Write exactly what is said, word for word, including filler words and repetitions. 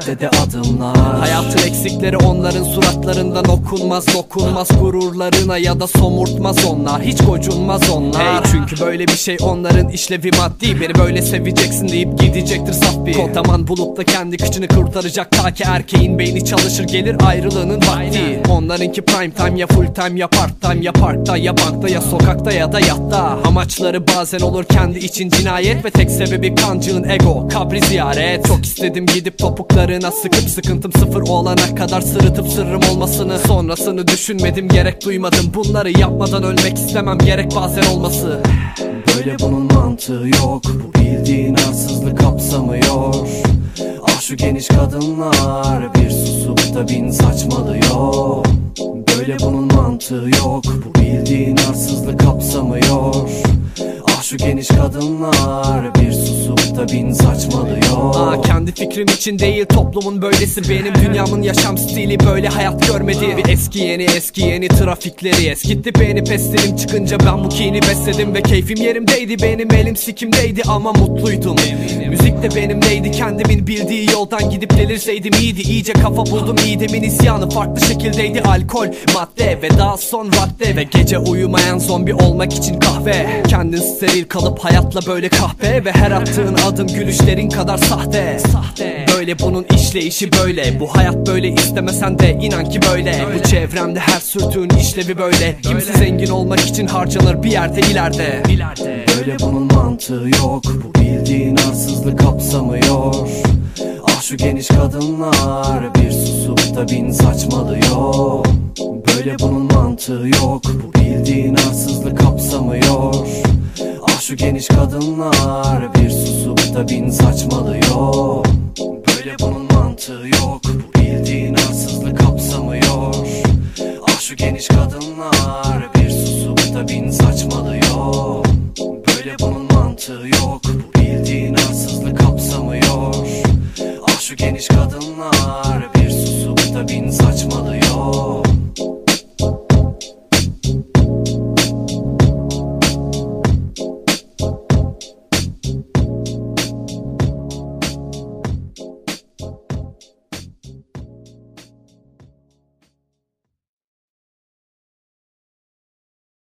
caddede adımlar. Hayatın eksikleri onların suratlarından okunmaz. Dokunmaz gururlarına ya da somurtmaz onlar. Hiç gocunmaz onlar. Hey, çünkü böyle bir şey onların işlevi maddi. Beni böyle seveceksin deyip gidecektir saf bir kodaman bulup da kendi kıçını kurtaracak. Ta ki erkeğin beyni çalışır gelir ayrılığının vakti. Onlarınki prime time ya full time ya part time ya parkta ya bankta ya sokakta ya da yatta. Amaçları bazen olur kendi için cinayet ve tek sebebi kancığın ego kabri ziyaret. Çok istedim gidip topuklarına sıkıp sıkıntım sıfır olana kadar sırıtıp sırrım olmasını. Sonrasını düşünmedim, gerek duymadım. Bunları yapmadan ölmek istemem, gerek bazen olması. Böyle bunun mantığı yok, bu bildiğin arsızlık kapsamıyor. Ah şu geniş kadınlar bir susup da bin saçmalıyor. Böyle bunun mantığı yok, bu bildiğin arsızlık kapsamıyor. Ah şu geniş kadınlar bir susup da bin saçmalıyor. Aa, kendi fikrim için değil toplumun böylesi. Benim dünyamın yaşam stili böyle hayat görmedi. Bir eski yeni eski yeni trafikleri eskitti beni. Pestilim çıkınca ben bu kini besledim ve keyfim yerimdeydi. Benim elim sikimdeydi ama mutluydum. Müzik de benimleydi, kendimin bildiği yoldan gidip delirseydim iyiydi. İyice kafa buldum, midemin isyanı farklı şekildeydi. Alkol, madde ve daha son radde ve gece uyumayan zombi olmak için kahve. Kendin steril kalıp hayatla böyle kahpe ve her attığın adım gülüşlerin kadar sahte. Böyle bunun işleyişi böyle. Bu hayat böyle, istemesen de inan ki böyle. Bu çevremde her sürtüğün işlevi böyle. Kimse zengin olmak için harcanır bir yerde ileride. Böyle bunun mantığı yok, bu bildiğin arsızlık kapsamıyor. Ah şu geniş kadınlar bir susup da bin saçmalıyor. Böyle bunun mantığı yok, bu bildiğin arsızlık kapsamıyor. Ah şu geniş kadınlar bir susup da bin saçmalıyor. Böyle bunun mantığı yok, bu bildiğin arsızlık kapsamıyor. Ah şu geniş kadınlar bir susup da bin saçmalıyor. Böyle bunun mantığı yok.